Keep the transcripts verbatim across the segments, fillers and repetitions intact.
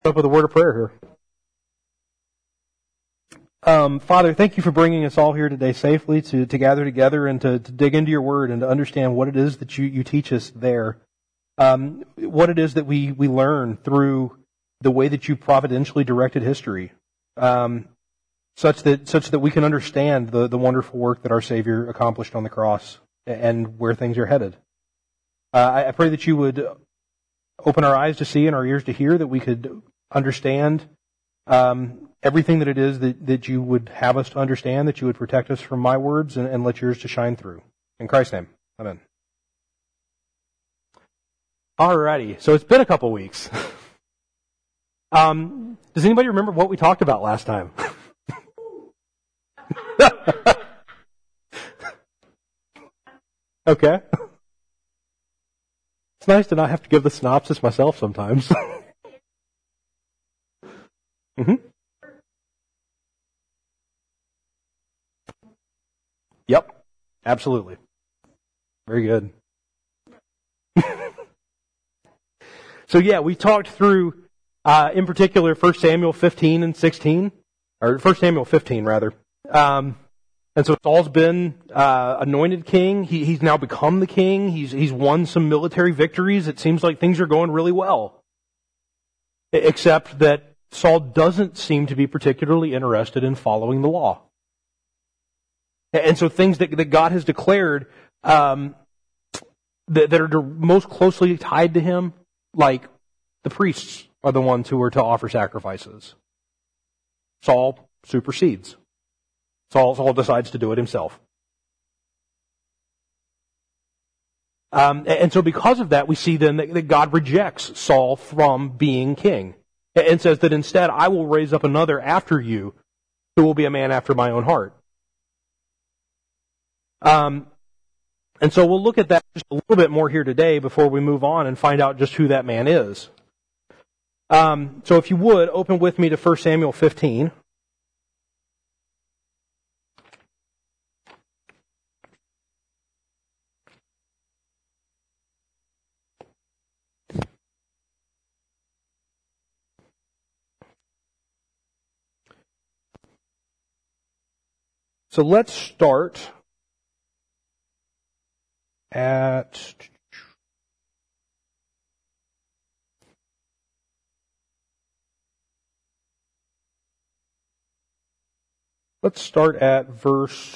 Up with a word of prayer here. Um, Father, thank you for bringing us all here today safely to, to gather together and to, to dig into your word and to understand what it is that you, you teach us there. Um, what it is that we, we learn through the way that you providentially directed history, um, such that such that we can understand the, the wonderful work that our Savior accomplished on the cross and where things are headed. Uh, I, I pray that you would open our eyes to see and our ears to hear, that we could understand um, everything that it is that, that you would have us to understand, that you would protect us from my words and, and let yours to shine through. In Christ's name, amen. Alrighty, so it's been a couple weeks. um, does anybody remember what we talked about last time? Okay. It's nice to not have to give the synopsis myself sometimes. mm-hmm. Yep, absolutely. Very good. So yeah, we talked through, uh, in particular, First Samuel fifteen and sixteen, or First Samuel fifteen rather. Um, and so Saul's been uh, anointed king. He, he's now become the king. He's he's won some military victories. It seems like things are going really well, except that Saul doesn't seem to be particularly interested in following the law. And so things that, that God has declared um, that, that are most closely tied to him, like the priests are the ones who are to offer sacrifices. Saul supersedes. Saul, Saul decides to do it himself. Um, and so because of that, we see then that, that God rejects Saul from being king and says that instead, I will raise up another after you who will be a man after my own heart. Um, and so we'll look at that just a little bit more here today before we move on and find out just who that man is. Um, so if you would, open with me to First Samuel fifteen. So let's start at let's start at verse.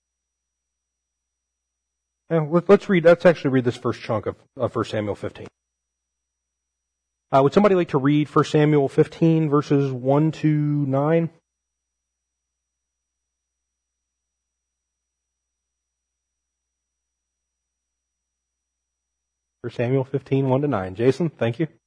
Let's read. Let's actually read this first chunk of, of First Samuel fifteen. Uh, would somebody like to read First Samuel fifteen verses one to nine? First Samuel fifteen, one to nine. Jason, thank you.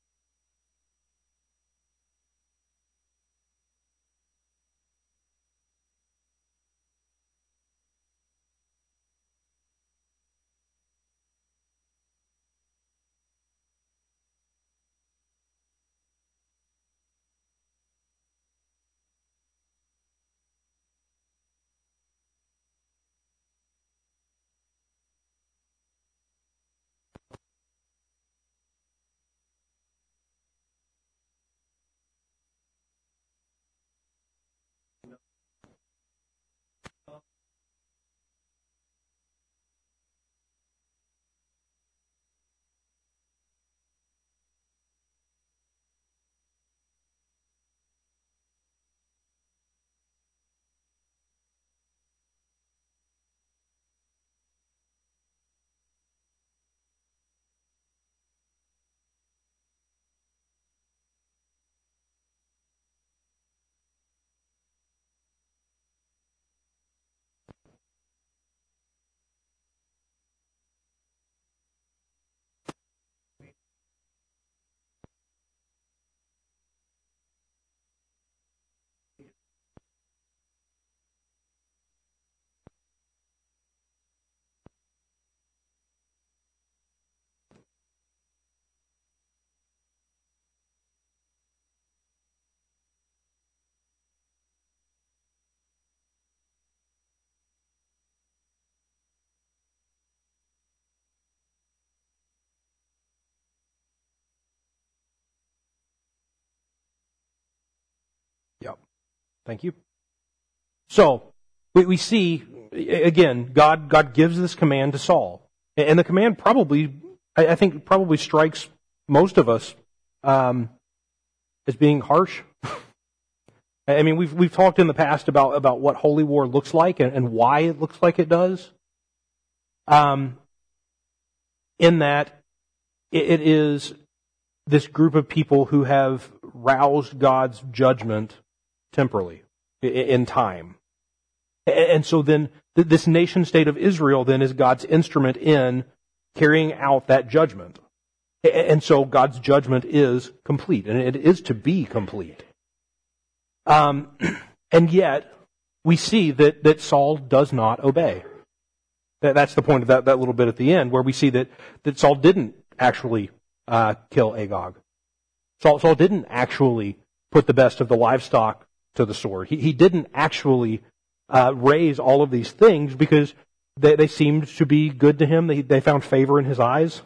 Thank you. So, we, we see, again, God, God gives this command to Saul. And the command probably, I, I think, probably strikes most of us um, as being harsh. I mean, we've we've talked in the past about, about what holy war looks like and, and why it looks like it does. Um, in that it, it is this group of people who have roused God's judgment temporally, in, in time. And so then this nation state of Israel then is God's instrument in carrying out that judgment. And so God's judgment is complete, and it is to be complete. Um, and yet, we see that, that Saul does not obey. That, that's the point of that, that little bit at the end, where we see that, that Saul didn't actually uh, kill Agag. Saul, Saul didn't actually put the best of the livestock to the sword. He, he didn't actually uh, raise all of these things because they, they seemed to be good to him. They, they found favor in his eyes.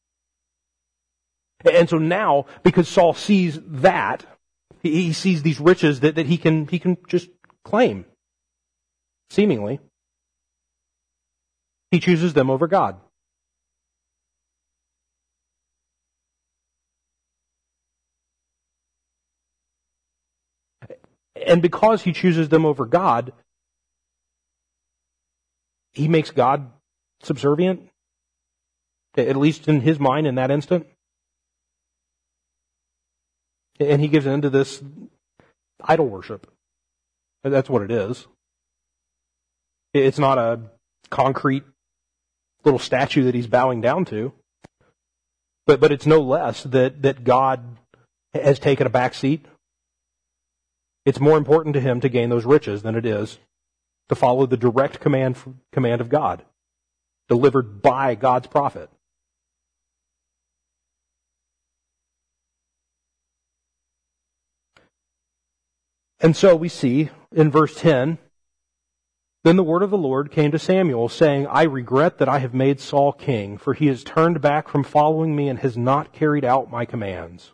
And so now, because Saul sees that, he sees these riches that, that he can he can just claim, seemingly. He chooses them over God. And because he chooses them over God, he makes God subservient, at least in his mind in that instant. And he gives into this idol worship. That's what it is. It's not a concrete little statue that he's bowing down to. But but it's no less that, that God has taken a back seat. It's more important to him to gain those riches than it is to follow the direct command command of God, delivered by God's prophet. And so we see in verse ten, then the word of the Lord came to Samuel, saying, I regret that I have made Saul king, for he has turned back from following me and has not carried out my commands.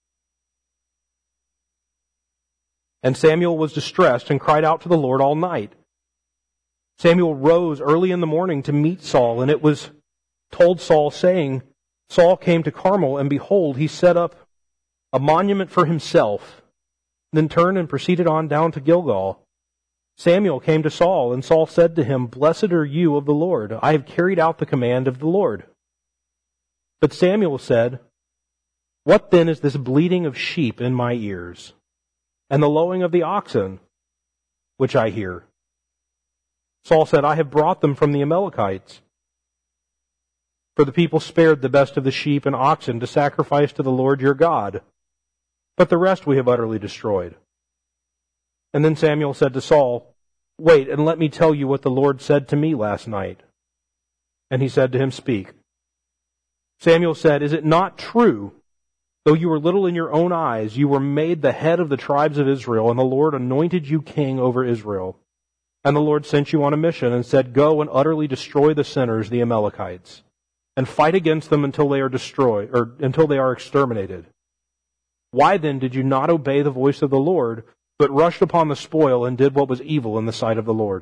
And Samuel was distressed and cried out to the Lord all night. Samuel rose early in the morning to meet Saul, and it was told Saul, saying, Saul came to Carmel, and behold, he set up a monument for himself, then turned and proceeded on down to Gilgal. Samuel came to Saul, and Saul said to him, Blessed are you of the Lord. I have carried out the command of the Lord. But Samuel said, What then is this bleating of sheep in my ears, and the lowing of the oxen, which I hear? Saul said, I have brought them from the Amalekites. For the people spared the best of the sheep and oxen to sacrifice to the Lord your God, but the rest we have utterly destroyed. And then Samuel said to Saul, Wait, and let me tell you what the Lord said to me last night. And he said to him, Speak. Samuel said, Is it not true, though you were little in your own eyes, you were made the head of the tribes of Israel, and the Lord anointed you king over Israel? And the Lord sent you on a mission and said, Go and utterly destroy the sinners, the Amalekites, and fight against them until they are destroyed, or until they are exterminated. Why then did you not obey the voice of the Lord, but rushed upon the spoil and did what was evil in the sight of the Lord?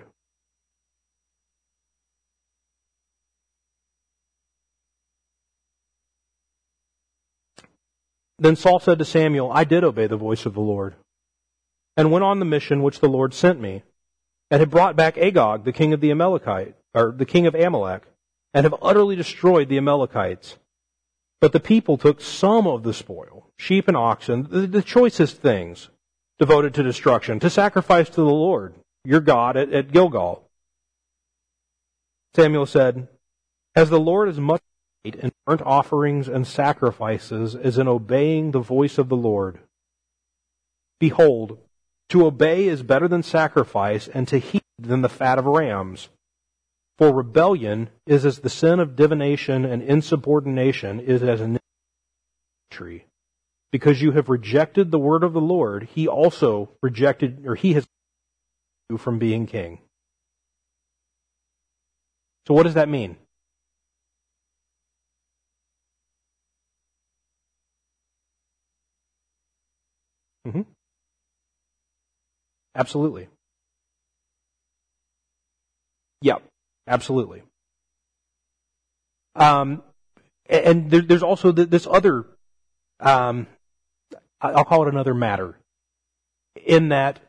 Then Saul said to Samuel, I did obey the voice of the Lord, and went on the mission which the Lord sent me, and had brought back Agag, the king of the Amalekite, or the king of Amalek, and have utterly destroyed the Amalekites. But the people took some of the spoil, sheep and oxen, the, the choicest things, devoted to destruction, to sacrifice to the Lord, your God, at, at Gilgal. Samuel said, As the Lord is much delight in burnt offerings and sacrifices as in obeying the voice of the Lord. Behold, to obey is better than sacrifice, and to heed than the fat of rams. For rebellion is as the sin of divination, and insubordination is as an tree. Because you have rejected the word of the Lord, he also rejected, or he has you from being king. So what does that mean? Mm-hmm. Absolutely. Yeah, absolutely. Um, and there, there's also this other, um, I'll call it another matter, in that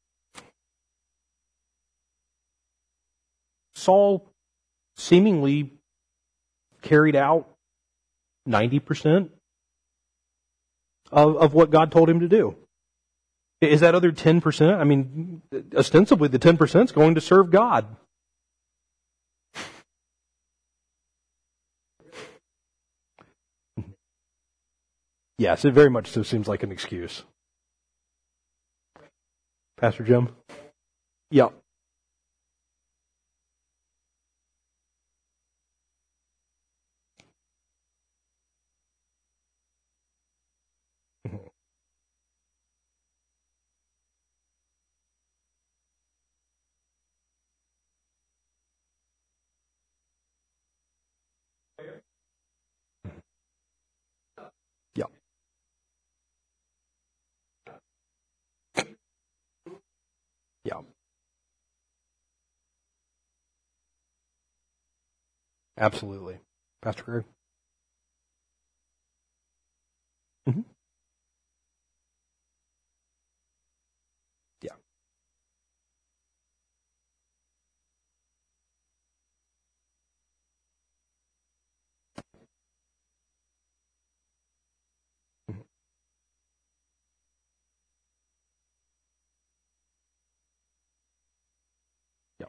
Saul seemingly carried out ninety percent of, of what God told him to do. Is that other ten percent? I mean, ostensibly the ten percent is going to serve God. Yes, it very much so seems like an excuse. Pastor Jim? Yeah. Yeah. Yeah. Absolutely. Pastor Greg? Mm-hmm. Yeah. Mm-hmm. Yeah.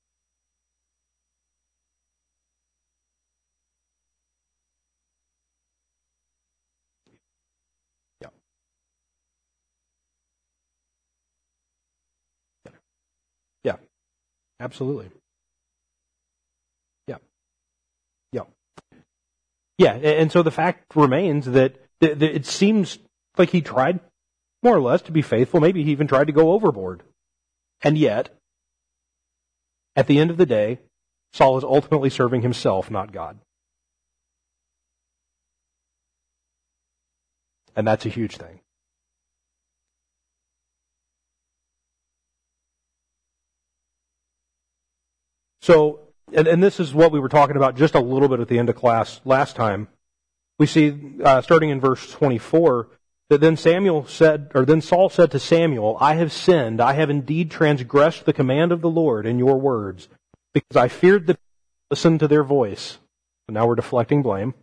Yeah. Yeah. Absolutely. Yeah. Yeah. Yeah. And so the fact remains that it seems like he tried more or less to be faithful. Maybe he even tried to go overboard. And yet, at the end of the day, Saul is ultimately serving himself, not God. And that's a huge thing. So, and, and this is what we were talking about just a little bit at the end of class last time. We see, uh, starting in verse twenty-four, that then Samuel said, or then Saul said to Samuel, I have sinned, I have indeed transgressed the command of the Lord in your words, because I feared the people listened to their voice. So now we're deflecting blame.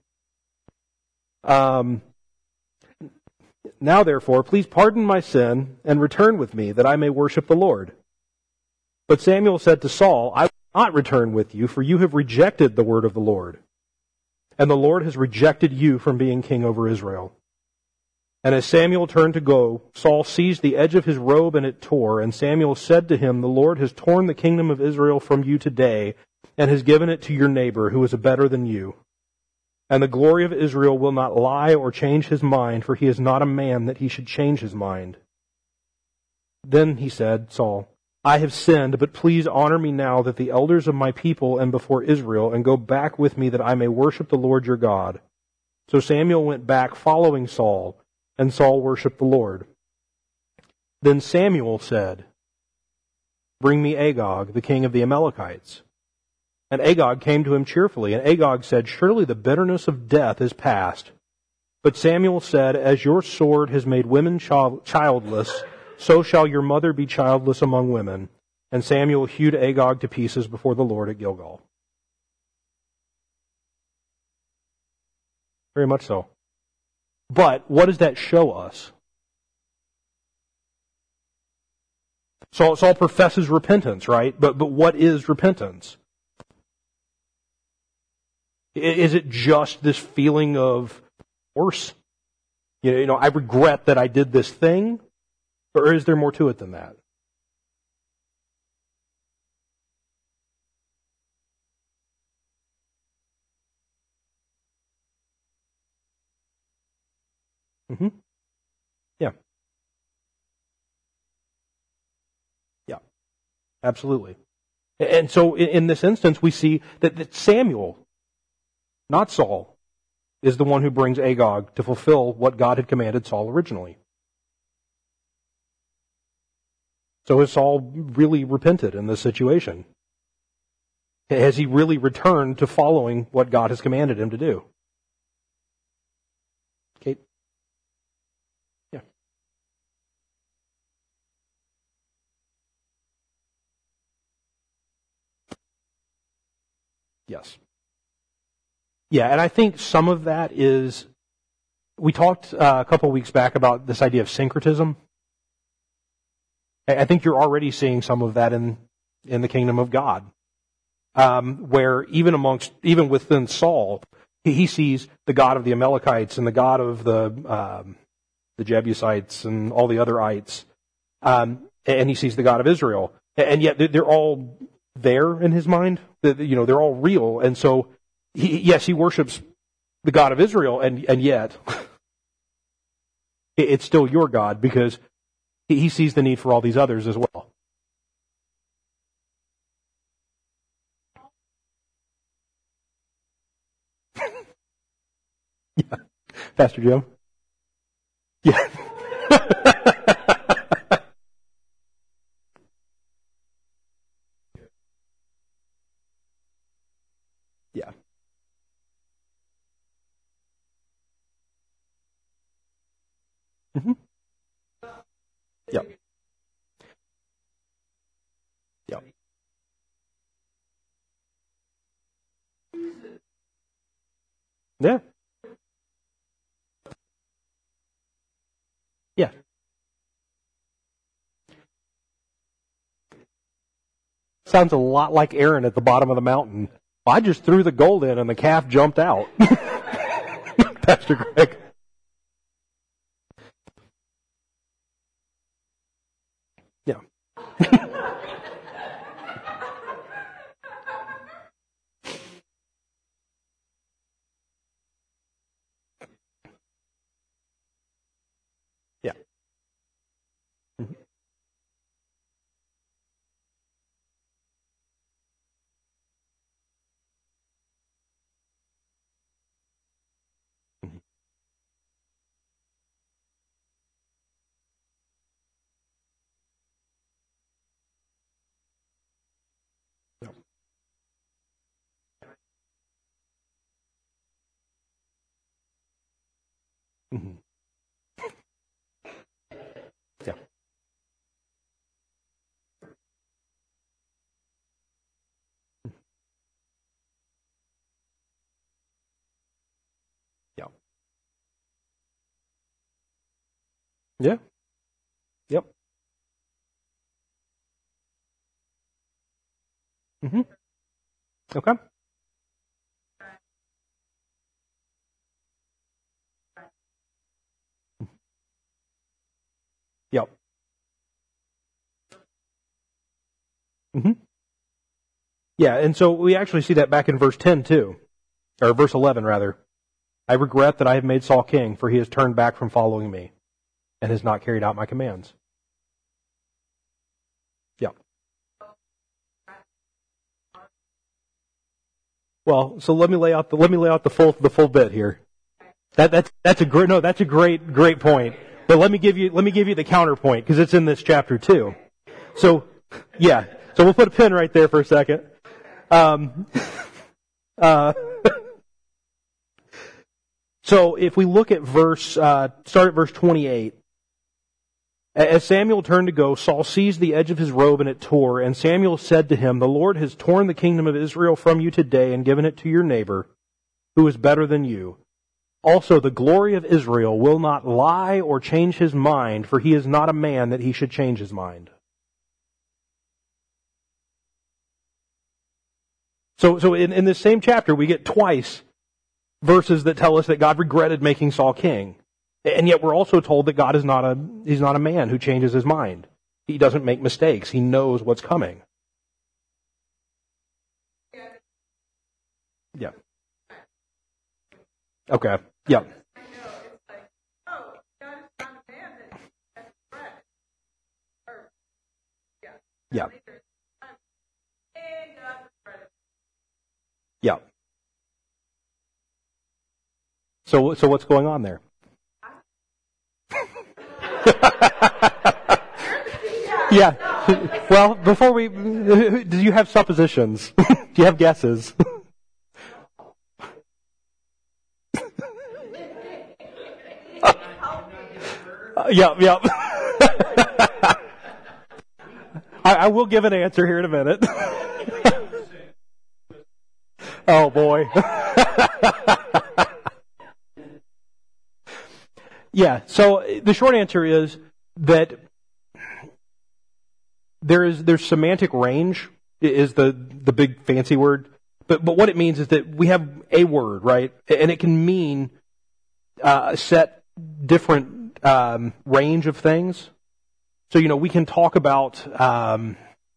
Um, now therefore, please pardon my sin and return with me, that I may worship the Lord. But Samuel said to Saul, I will not return with you, for you have rejected the word of the Lord. And the Lord has rejected you from being king over Israel. And as Samuel turned to go, Saul seized the edge of his robe and it tore. And Samuel said to him, the Lord has torn the kingdom of Israel from you today and has given it to your neighbor who is better than you. And the glory of Israel will not lie or change his mind, for he is not a man that he should change his mind. Then he said, Saul, I have sinned, but please honor me now that the elders of my people and before Israel, and go back with me that I may worship the Lord your God. So Samuel went back following Saul, and Saul worshipped the Lord. Then Samuel said, bring me Agag, the king of the Amalekites. And Agag came to him cheerfully, and Agag said, surely the bitterness of death is past. But Samuel said, as your sword has made women childless, so shall your mother be childless among women. And Samuel hewed Agag to pieces before the Lord at Gilgal. Very much so. But what does that show us? Saul, Saul professes repentance, right? But but what is repentance? Is it just this feeling of remorse? You know, I regret that I did this thing? Or is there more to it than that? Mm-hmm. Yeah. Yeah. Absolutely. And so in this instance, we see that, that Samuel, not Saul, is the one who brings Agag to fulfill what God had commanded Saul originally. So has Saul really repented in this situation? Has he really returned to following what God has commanded him to do? Kate? Yeah. Yes. Yeah, and I think some of that is, we talked uh, a couple of weeks back about this idea of syncretism. I think you're already seeing some of that in, in the kingdom of God. Um, where even amongst, even within Saul, he, he sees the God of the Amalekites and the God of the um, the Jebusites and all the other ites, um, and he sees the God of Israel, and yet they're all there in his mind. You know, they're all real, and so he, yes, he worships the God of Israel, and and yet it's still your God because he sees the need for all these others as well. Yeah. Pastor Joe? Yeah. Yeah. Mm-hmm. Yep. Yep. Yeah. Yeah. Sounds a lot like Aaron at the bottom of the mountain. I just threw the gold in and the calf jumped out. Pastor Greg. Yeah. Yeah. Mm-hmm. Yep. Mm-hmm. Yeah. Yeah. Yeah. Yep. Mm-hmm. Okay. Yep. Mm-hmm. Yeah, and so we actually see that back in verse ten too, or verse eleven rather. I regret that I have made Saul king, for he has turned back from following me and has not carried out my commands. Yeah. Well, so let me lay out the let me lay out the full the full bit here. That that's that's a great no, that's a great great point. But let me give you let me give you the counterpoint because it's in this chapter too. So, yeah. So we'll put a pin right there for a second. Um, uh, so if we look at verse, uh, start at verse twenty-eight. As Samuel turned to go, Saul seized the edge of his robe and it tore, and Samuel said to him, "The Lord has torn the kingdom of Israel from you today and given it to your neighbor, who is better than you. Also, the glory of Israel will not lie or change his mind, for he is not a man that he should change his mind." So, so in, in this same chapter, we get twice verses that tell us that God regretted making Saul king. And yet we're also told that God is not a, he's not a man who changes his mind. He doesn't make mistakes. He knows what's coming. Yeah. Okay. Yeah. Yeah. Yeah. So, so what's going on there? Yeah. Well, before we, do you have suppositions? Do you have guesses? uh, yep, yep. I, I will give an answer here in a minute. Oh boy. Yeah, so the short answer is that there is there's semantic range is the the big fancy word, but but what it means is that we have a word, right, and it can mean uh, a set different um, range of things. So you know we can talk about um,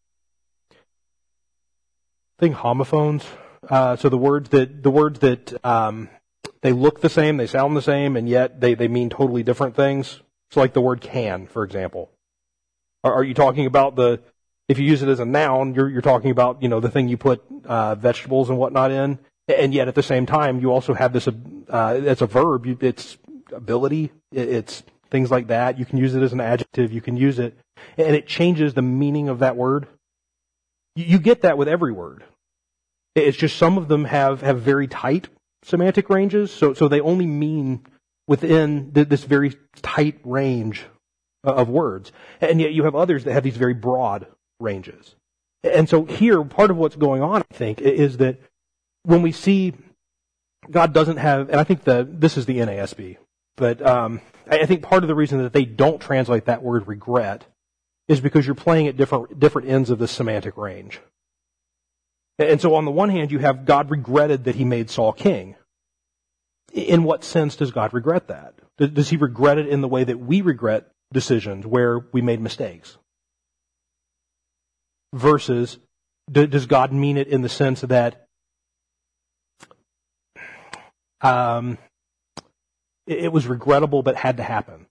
I think homophones. Uh, so the words that the words that um, they look the same, they sound the same, and yet they, they mean totally different things. So like the word can, for example. Are, are you talking about the, if you use it as a noun, you're, you're talking about, you know, the thing you put uh, vegetables and whatnot in, and yet at the same time you also have this, uh, it's a verb, it's ability, it's things like that. You can use it as an adjective, you can use it, and it changes the meaning of that word. You, you get that with every word. It's just some of them have, have very tight semantic ranges, so so they only mean within th- this very tight range of words. And yet you have others that have these very broad ranges. And so here, part of what's going on, I think, is that when we see God doesn't have, and I think the this is the N A S B, but um, I think part of the reason that they don't translate that word regret is because you're playing at different different ends of the semantic range. And so on the one hand, you have God regretted that he made Saul king. In what sense does God regret that? Does he regret it in the way that we regret decisions where we made mistakes? Versus, does God mean it in the sense that um, it was regrettable but had to happen?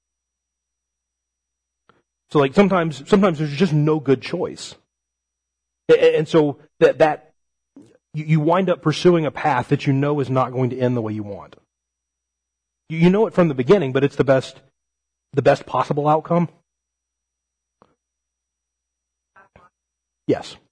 So like sometimes, sometimes there's just no good choice. And so that, that you wind up pursuing a path that you know is not going to end the way you want. You know it from the beginning, but it's the best, the best possible outcome. Yes.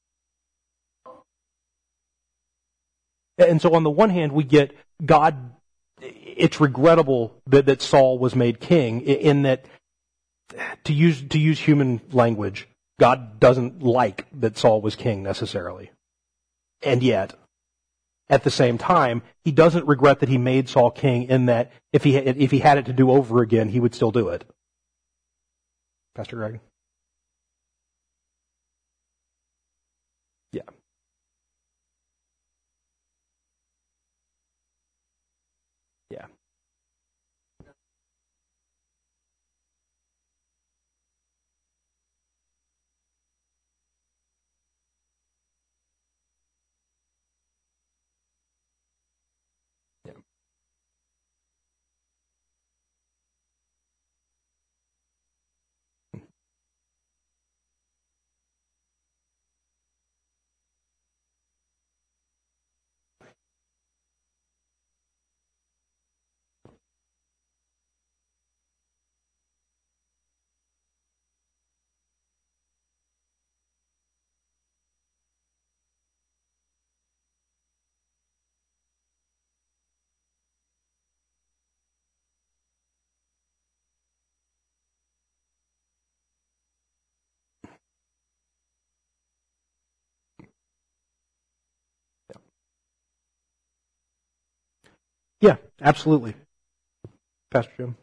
And so on the one hand, we get God, it's regrettable that, that Saul was made king, in that, to use, to use human language, God doesn't like that Saul was king necessarily. And yet, at the same time, he doesn't regret that he made Saul king, in that if he if he had it to do over again, he would still do it. Pastor Greg? Yeah. Yeah. Yeah. Yeah, absolutely. Pastor Jim?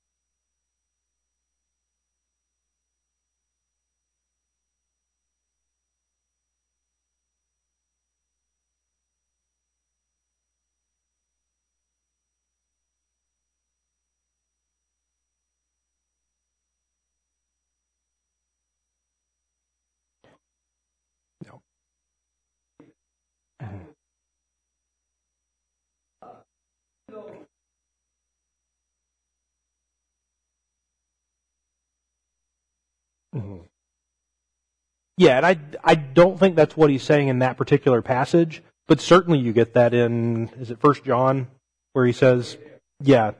No. Mm-hmm. Yeah, and I, I don't think that's what he's saying in that particular passage, but certainly you get that in, is it First John, where he says, yeah,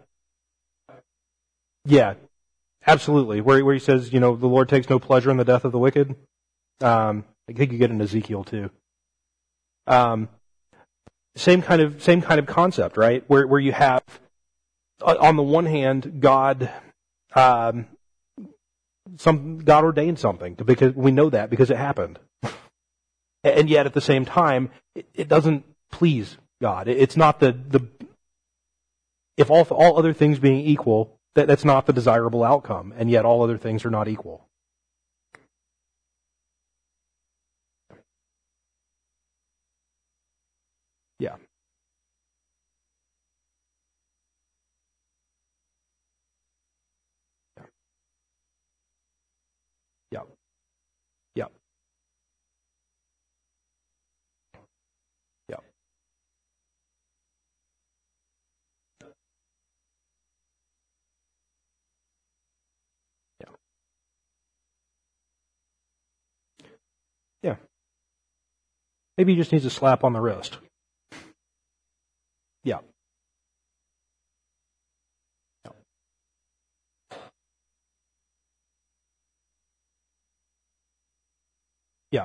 yeah, absolutely, where, where he says, you know, the Lord takes no pleasure in the death of the wicked. Um, I think you get in Ezekiel too. Um, same kind of same kind of concept, right? Where where you have, on the one hand, God, um, some God ordained something to, because we know that because it happened, and yet at the same time, it, it doesn't please God. It, it's not the the if all all other things being equal, that that's not the desirable outcome, and yet all other things are not equal. Yeah. Yeah. Yeah. Yeah. Yeah. Yeah. Maybe he just needs a slap on the wrist. Yeah. Yeah. Yeah.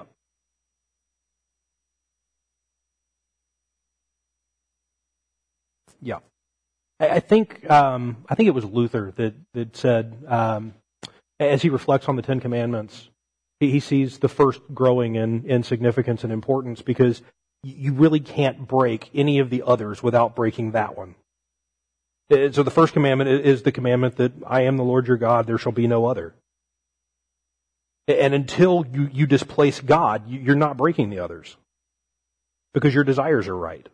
Yeah. I, I think um, I think it was Luther that that said, um, as he reflects on the Ten Commandments, he, he sees the first growing in, in significance and importance because you really can't break any of the others without breaking that one. So the first commandment is the commandment that I am the Lord your God, there shall be no other. And until you, you displace God, you're not breaking the others because your desires are right.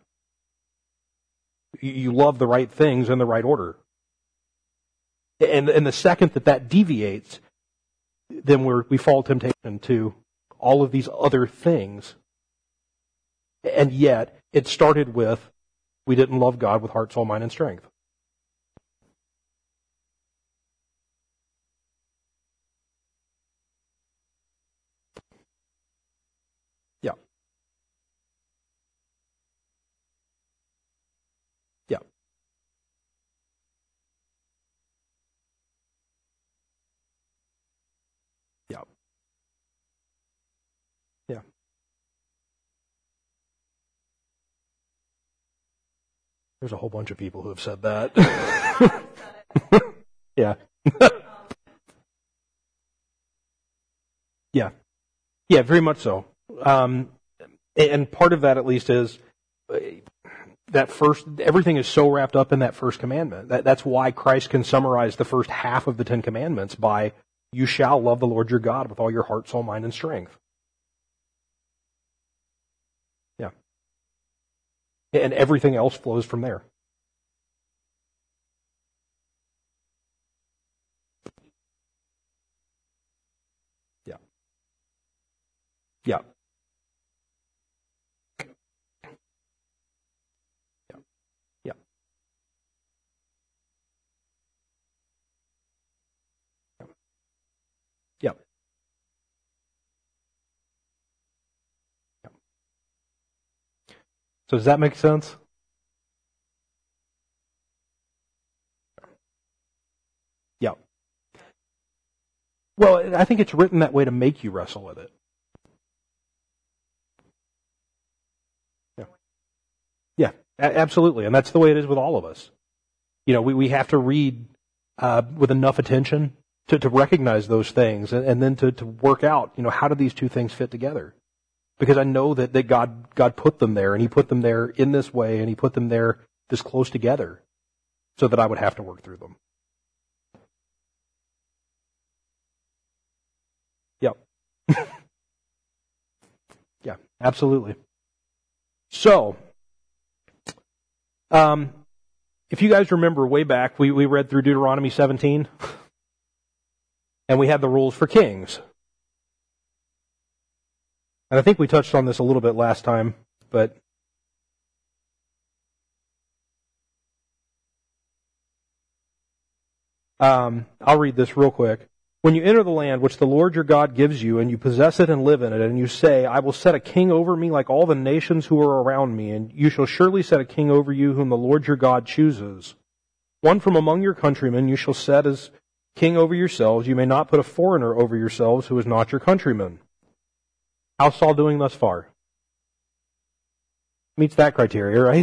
You love the right things in the right order. And, and the second that that deviates, then we're, we fall temptation to all of these other things. And yet, it started with, we didn't love God with heart, soul, mind, and strength. Yeah. Yeah. Yeah. Yeah. There's a whole bunch of people who have said that. Yeah. Yeah. Yeah, very much so. Um, and part of that, at least, is that first, everything is so wrapped up in that first commandment. That, that's why Christ can summarize the first half of the Ten Commandments by, you shall love the Lord your God with all your heart, soul, mind, and strength. Yeah. And everything else flows from there. Yeah. Yeah. Yeah. Yeah. Yeah. So does that make sense? Yeah. Well, I think it's written that way to make you wrestle with it. Yeah. Yeah, absolutely. And that's the way it is with all of us. You know, we, we have to read uh, with enough attention to, to recognize those things and, and then to, to work out, you know, how do these two things fit together? Because I know that, that God God put them there, and He put them there in this way, and He put them there this close together so that I would have to work through them. Yep. Yeah, absolutely. So, um, if you guys remember way back, we, we read through Deuteronomy seventeen, and we had the rules for kings. And I think we touched on this a little bit last time, but um, I'll read this real quick. When you enter the land which the Lord your God gives you, and you possess it and live in it, and you say, I will set a king over me like all the nations who are around me, and you shall surely set a king over you whom the Lord your God chooses. One from among your countrymen you shall set as king over yourselves. You may not put a foreigner over yourselves who is not your countryman. How's Saul doing thus far? Meets that criteria, right?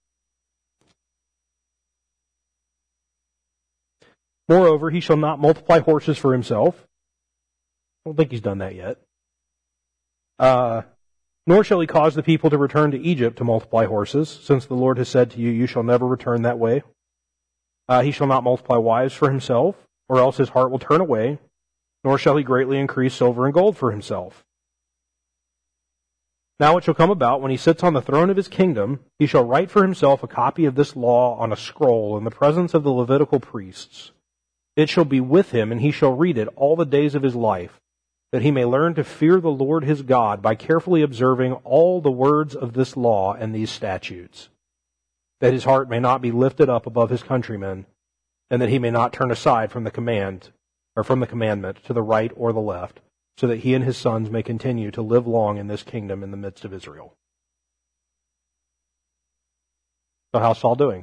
Moreover, he shall not multiply horses for himself. I don't think he's done that yet. Uh, nor shall he cause the people to return to Egypt to multiply horses, since the Lord has said to you, you shall never return that way. Uh, he shall not multiply wives for himself, or else his heart will turn away, nor shall he greatly increase silver and gold for himself. Now it shall come about, when he sits on the throne of his kingdom, he shall write for himself a copy of this law on a scroll in the presence of the Levitical priests. It shall be with him, and he shall read it all the days of his life, that he may learn to fear the Lord his God by carefully observing all the words of this law and these statutes, that his heart may not be lifted up above his countrymen, and that he may not turn aside from the command, or from the commandment to the right or the left, so that he and his sons may continue to live long in this kingdom in the midst of Israel. So how's Saul doing?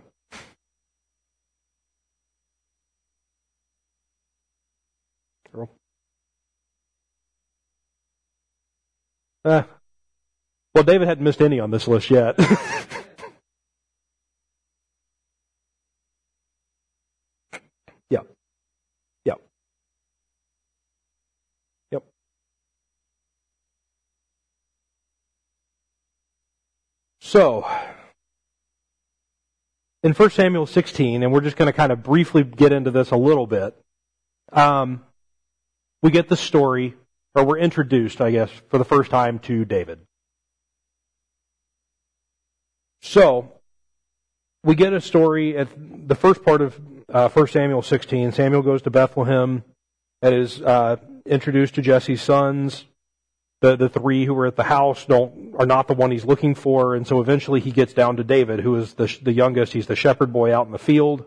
Girl? Uh, well, David hadn't missed any on this list yet. yeah. Yeah. Yep. So, in First Samuel sixteen, and we're just going to kind of briefly get into this a little bit, um, we get the story, or we're introduced, I guess, for the first time to David. So, we get a story at the first part of uh, First Samuel sixteen. Samuel goes to Bethlehem, and is uh, introduced to Jesse's sons. The the three who were at the house don't are not the one he's looking for, and so eventually he gets down to David, who is the the youngest. He's the shepherd boy out in the field.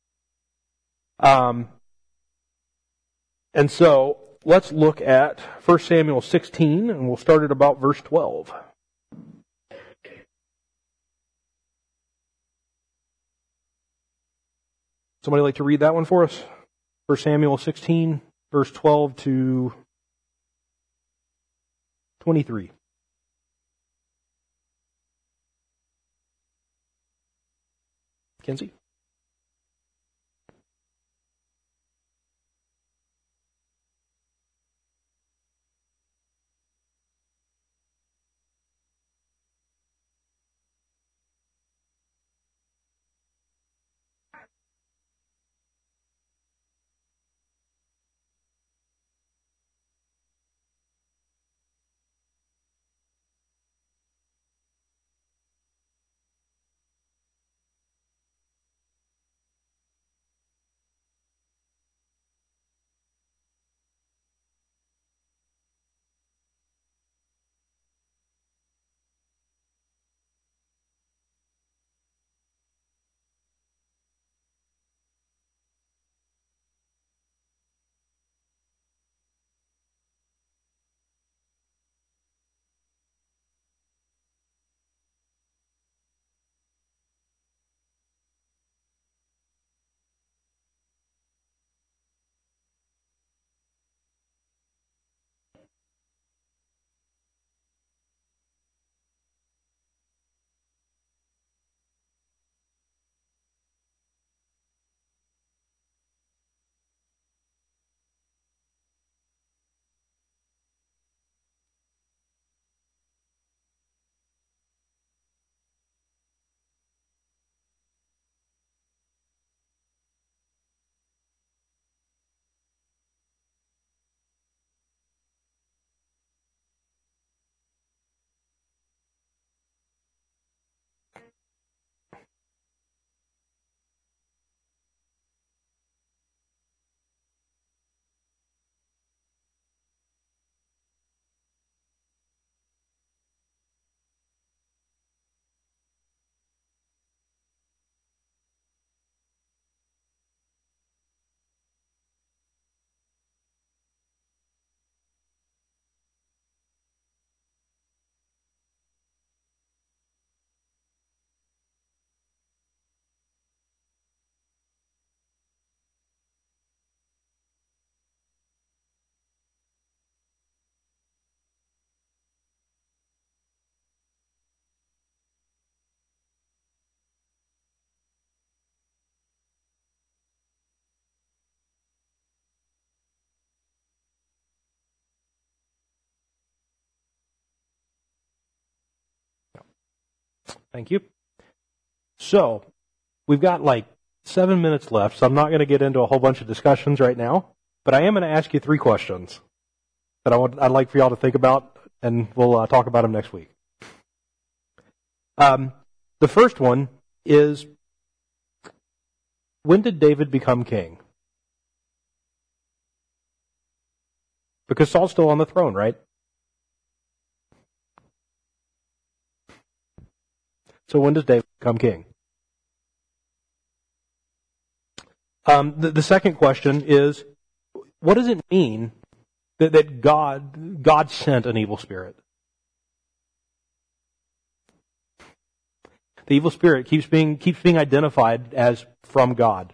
Um, and so let's look at First Samuel sixteen, and we'll start at about verse twelve. Somebody like to read that one for us? First Samuel sixteen, verse twelve to twenty-three. Kenzie? Thank you. So, we've got like seven minutes left, so I'm not going to get into a whole bunch of discussions right now, but I am going to ask you three questions that I want, I'd like for y'all to think about, and we'll uh, talk about them next week. Um, the first one is, when did David become king? Because Saul's still on the throne, right? So when does David become king? Um, the, the second question is, what does it mean that, that God God sent an evil spirit? The evil spirit keeps being keeps being identified as from God.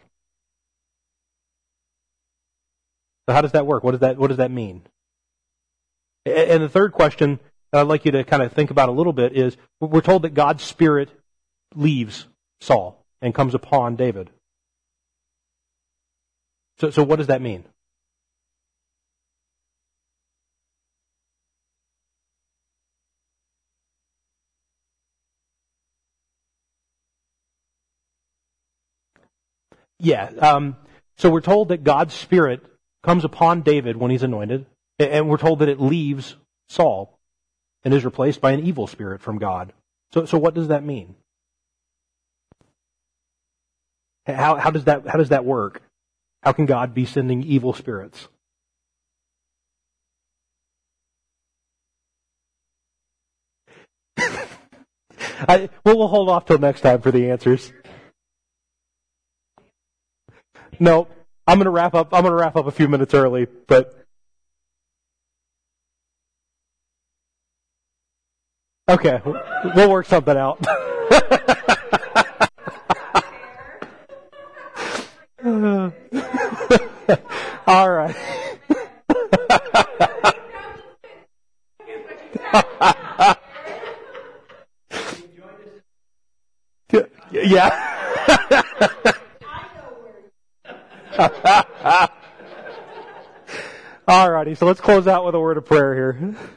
So how does that work? What does that what does that mean? And the third question that I'd like you to kind of think about a little bit is, we're told that God's spirit leaves Saul and comes upon David. So, so what does that mean? Yeah. Um, so we're told that God's spirit comes upon David when he's anointed, and we're told that it leaves Saul and is replaced by an evil spirit from God. So, so what does that mean? How, how does that how does that work? How can God be sending evil spirits? I, well, we'll hold off till next time for the answers. No, I'm going to wrap up. I'm going to wrap up a few minutes early, but okay, we'll work something out. All right. Yeah. All righty, so let's close out with a word of prayer here.